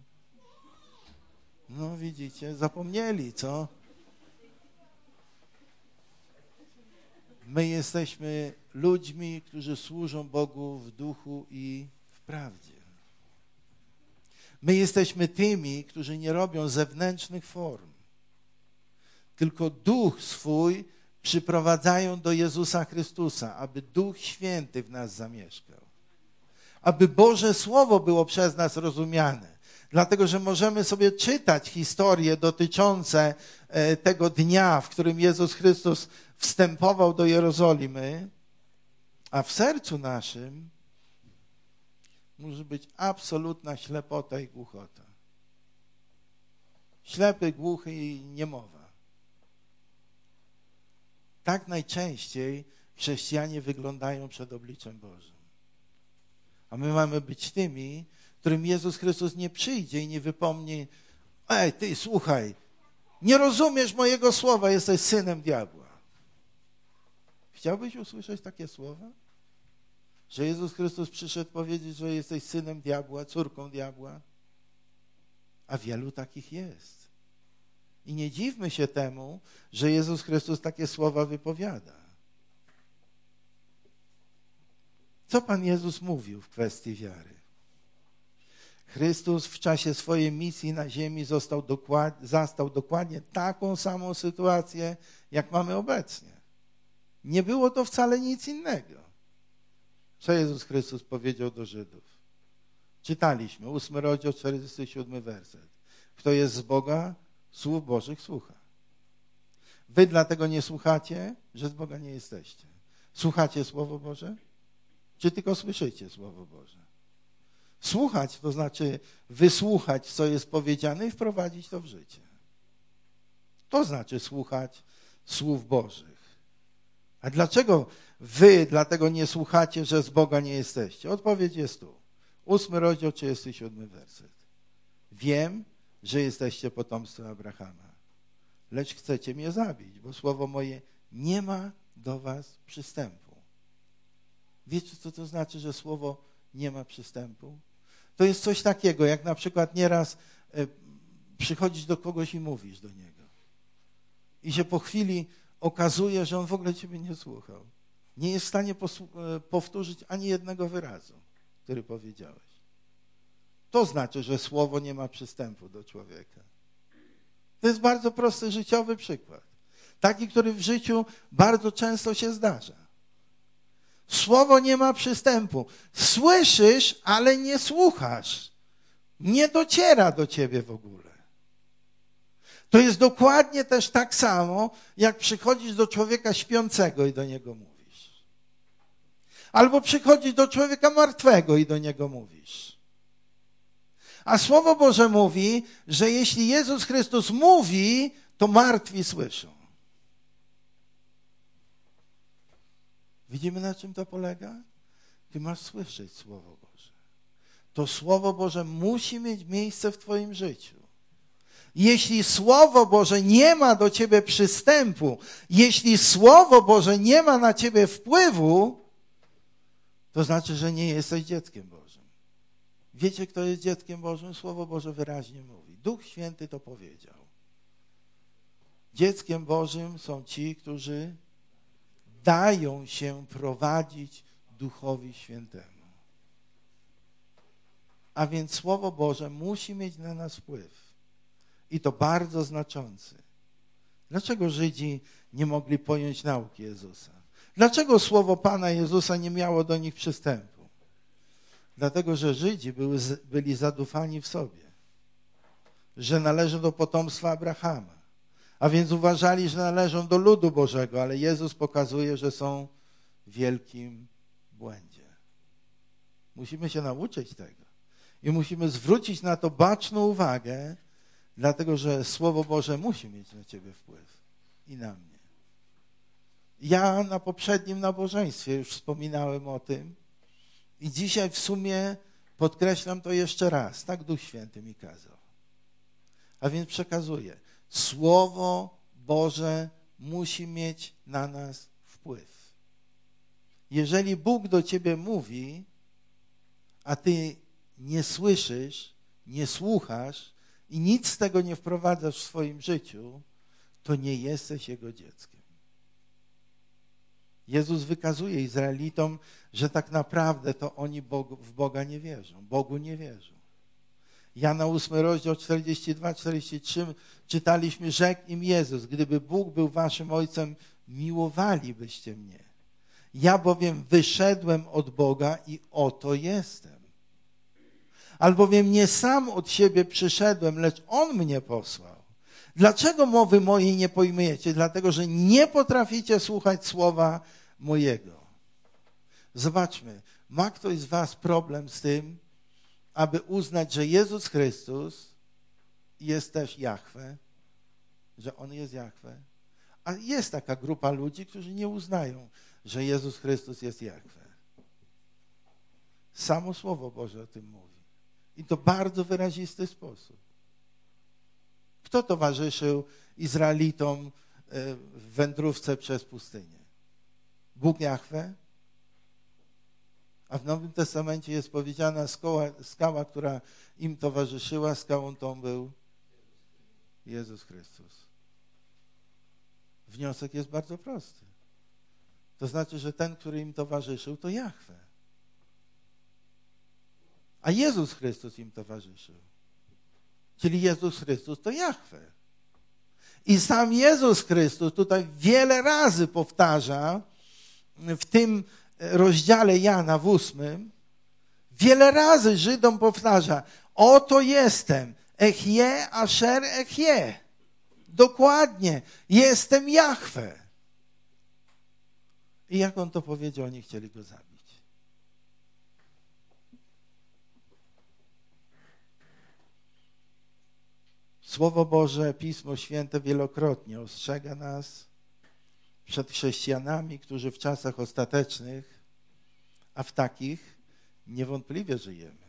Speaker 1: No widzicie, zapomnieli, co? My jesteśmy ludźmi, którzy służą Bogu w duchu i w prawdzie. My jesteśmy tymi, którzy nie robią zewnętrznych form, tylko duch swój przyprowadzają do Jezusa Chrystusa, aby Duch Święty w nas zamieszkał. Aby Boże Słowo było przez nas rozumiane. Dlatego, że możemy sobie czytać historie dotyczące tego dnia, w którym Jezus Chrystus wstępował do Jerozolimy, a w sercu naszym może być absolutna ślepota i głuchota. Ślepy, głuchy i niemowa. Tak najczęściej chrześcijanie wyglądają przed obliczem Bożym. A my mamy być tymi, którym Jezus Chrystus nie przyjdzie i nie wypomni: ej, ty, słuchaj, nie rozumiesz mojego słowa, jesteś synem diabła. Chciałbyś usłyszeć takie słowa? Że Jezus Chrystus przyszedł powiedzieć, że jesteś synem diabła, córką diabła? A wielu takich jest. I nie dziwmy się temu, że Jezus Chrystus takie słowa wypowiada. Co Pan Jezus mówił w kwestii wiary? Chrystus w czasie swojej misji na ziemi został dokład, zastał dokładnie taką samą sytuację, jak mamy obecnie. Nie było to wcale nic innego. Co Jezus Chrystus powiedział do Żydów? Czytaliśmy, ósmy rozdział, czterdziesty siódmy werset. Kto jest z Boga, słów Bożych słucha. Wy dlatego nie słuchacie, że z Boga nie jesteście. Słuchacie Słowo Boże? Czy tylko słyszycie Słowo Boże? Słuchać to znaczy wysłuchać, co jest powiedziane i wprowadzić to w życie. To znaczy słuchać słów Bożych. A dlaczego wy dlatego nie słuchacie, że z Boga nie jesteście? Odpowiedź jest tu. Ósmy rozdział, trzydziesty siódmy werset. Wiem, że jesteście potomstwem Abrahama, lecz chcecie mnie zabić, bo słowo moje nie ma do was przystępu. Wiecie, co to znaczy, że słowo nie ma przystępu? To jest coś takiego, jak na przykład nieraz y, przychodzisz do kogoś i mówisz do niego. I się po chwili okazuje, że on w ogóle ciebie nie słuchał. Nie jest w stanie powtórzyć ani jednego wyrazu, który powiedziałeś. To znaczy, że słowo nie ma przystępu do człowieka. To jest bardzo prosty życiowy przykład. Taki, który w życiu bardzo często się zdarza. Słowo nie ma przystępu. Słyszysz, ale nie słuchasz. Nie dociera do ciebie w ogóle. To jest dokładnie też tak samo, jak przychodzisz do człowieka śpiącego i do niego mówisz. Albo przychodzisz do człowieka martwego i do niego mówisz. A Słowo Boże mówi, że jeśli Jezus Chrystus mówi, to martwi słyszą. Widzimy, na czym to polega? Ty masz słyszeć Słowo Boże. To Słowo Boże musi mieć miejsce w twoim życiu. Jeśli Słowo Boże nie ma do ciebie przystępu, jeśli Słowo Boże nie ma na ciebie wpływu, to znaczy, że nie jesteś dzieckiem Bożym. Wiecie, kto jest dzieckiem Bożym? Słowo Boże wyraźnie mówi. Duch Święty to powiedział. Dzieckiem Bożym są ci, którzy dają się prowadzić Duchowi Świętemu. A więc Słowo Boże musi mieć na nas wpływ. I to bardzo znaczący. Dlaczego Żydzi nie mogli pojąć nauki Jezusa? Dlaczego Słowo Pana Jezusa nie miało do nich przystępu? Dlatego, że Żydzi były, byli zadufani w sobie. Że należą do potomstwa Abrahama. A więc uważali, że należą do ludu Bożego, ale Jezus pokazuje, że są w wielkim błędzie. Musimy się nauczyć tego. I musimy zwrócić na to baczną uwagę, dlatego że Słowo Boże musi mieć na ciebie wpływ i na mnie. Ja na poprzednim nabożeństwie już wspominałem o tym i dzisiaj w sumie podkreślam to jeszcze raz. Tak Duch Święty mi kazał. A więc przekazuję. Słowo Boże musi mieć na nas wpływ. Jeżeli Bóg do ciebie mówi, a ty nie słyszysz, nie słuchasz i nic z tego nie wprowadzasz w swoim życiu, to nie jesteś Jego dzieckiem. Jezus wykazuje Izraelitom, że tak naprawdę to oni Bogu, w Boga nie wierzą, Bogu nie wierzą. Jana ósmy rozdział czterdziesty dwa czterdzieści trzy czytaliśmy, rzekł im Jezus, gdyby Bóg był waszym Ojcem, miłowalibyście mnie. Ja bowiem wyszedłem od Boga i oto jestem. Albowiem nie sam od siebie przyszedłem, lecz On mnie posłał. Dlaczego mowy mojej nie pojmujecie? Dlatego, że nie potraficie słuchać słowa mojego. Zobaczmy, ma ktoś z was problem z tym, aby uznać, że Jezus Chrystus jest też Jahwe, że On jest Jahwe? A jest taka grupa ludzi, którzy nie uznają, że Jezus Chrystus jest Jahwe. Samo Słowo Boże o tym mówi. I to bardzo wyrazisty sposób. Kto towarzyszył Izraelitom w wędrówce przez pustynię? Bóg Jahwe? A w Nowym Testamencie jest powiedziana skała, skała, która im towarzyszyła, skałą tą był Jezus Chrystus. Wniosek jest bardzo prosty. To znaczy, że ten, który im towarzyszył, to Jahwe. A Jezus Chrystus im towarzyszył. Czyli Jezus Chrystus to Jahwe. I sam Jezus Chrystus tutaj wiele razy powtarza w tym rozdziale Jana w ósmym, wiele razy Żydom powtarza, oto jestem, Echje Asher Echje. Dokładnie, jestem Jahwe. I jak on to powiedział, oni chcieli go zabić. Słowo Boże, Pismo Święte wielokrotnie ostrzega nas przed chrześcijanami, którzy w czasach ostatecznych, a w takich niewątpliwie żyjemy.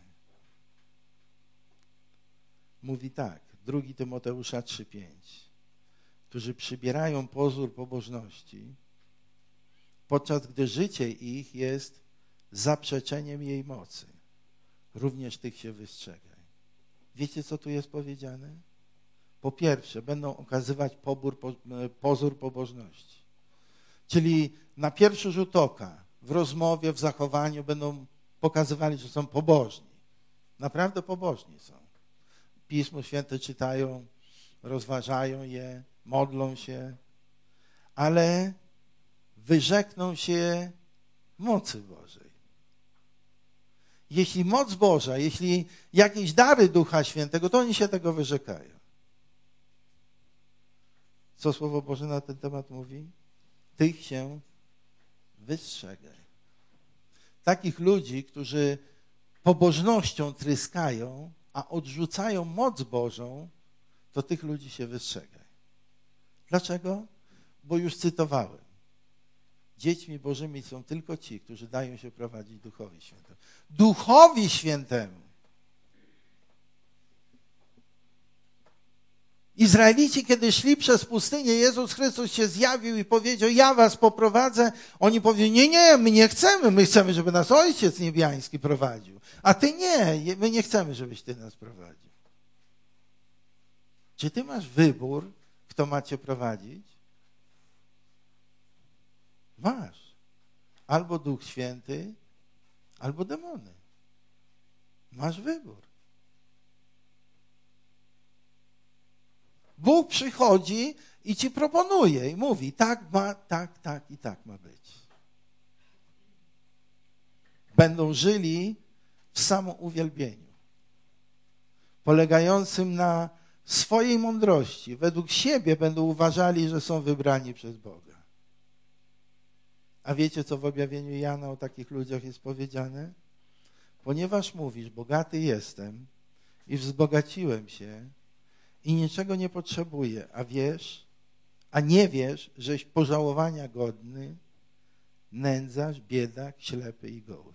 Speaker 1: Mówi tak, drugi Tymoteusza trzy pięć, którzy przybierają pozór pobożności, podczas gdy życie ich jest zaprzeczeniem jej mocy. Również tych się wystrzegaj. Wiecie, co tu jest powiedziane? Po pierwsze, będą okazywać pobór, pozór pobożności. Czyli na pierwszy rzut oka, w rozmowie, w zachowaniu będą pokazywali, że są pobożni. Naprawdę pobożni są. Pismo Święte czytają, rozważają je, modlą się, ale wyrzekną się mocy Bożej. Jeśli moc Boża, jeśli jakieś dary Ducha Świętego, to oni się tego wyrzekają. Co Słowo Boże na ten temat mówi? Tych się wystrzegaj. Takich ludzi, którzy pobożnością tryskają, a odrzucają moc Bożą, to tych ludzi się wystrzegaj. Dlaczego? Bo już cytowałem. Dziećmi Bożymi są tylko ci, którzy dają się prowadzić Duchowi Świętemu. Duchowi Świętemu. Izraelici, kiedy szli przez pustynię, Jezus Chrystus się zjawił i powiedział, ja was poprowadzę. Oni powiedzieli, nie, nie, my nie chcemy, my chcemy, żeby nas Ojciec Niebiański prowadził. A ty nie, my nie chcemy, żebyś ty nas prowadził. Czy ty masz wybór, kto ma cię prowadzić? Masz. Albo Duch Święty, albo demony. Masz wybór. Bóg przychodzi i ci proponuje i mówi, tak ma, tak, tak i tak ma być. Będą żyli w samouwielbieniu, polegającym na swojej mądrości. Według siebie będą uważali, że są wybrani przez Boga. A wiecie, co w objawieniu Jana o takich ludziach jest powiedziane? Ponieważ mówisz, bogaty jestem i wzbogaciłem się, i niczego nie potrzebuję, a wiesz, a nie wiesz, żeś pożałowania godny, nędzarz, biedak, ślepy i goły.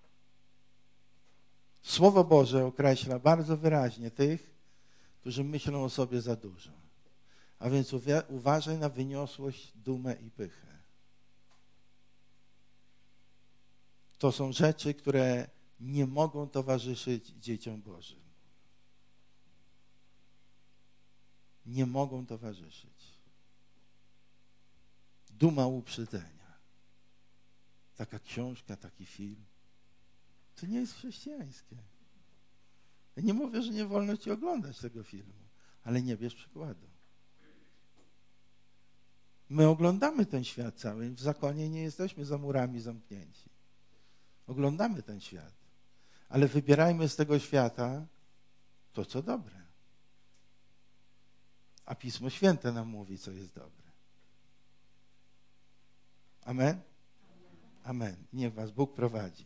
Speaker 1: Słowo Boże określa bardzo wyraźnie tych, którzy myślą o sobie za dużo. A więc uważaj na wyniosłość, dumę i pychę. To są rzeczy, które nie mogą towarzyszyć dzieciom Bożym. Nie mogą towarzyszyć. Duma uprzedzenia. Taka książka, taki film. To nie jest chrześcijańskie. Ja nie mówię, że nie wolno ci oglądać tego filmu, ale nie bierz przykładu. My oglądamy ten świat cały. W zakonie nie jesteśmy za murami zamknięci. Oglądamy ten świat. Ale wybierajmy z tego świata to, co dobre. A Pismo Święte nam mówi, co jest dobre. Amen? Amen. Niech was Bóg prowadzi.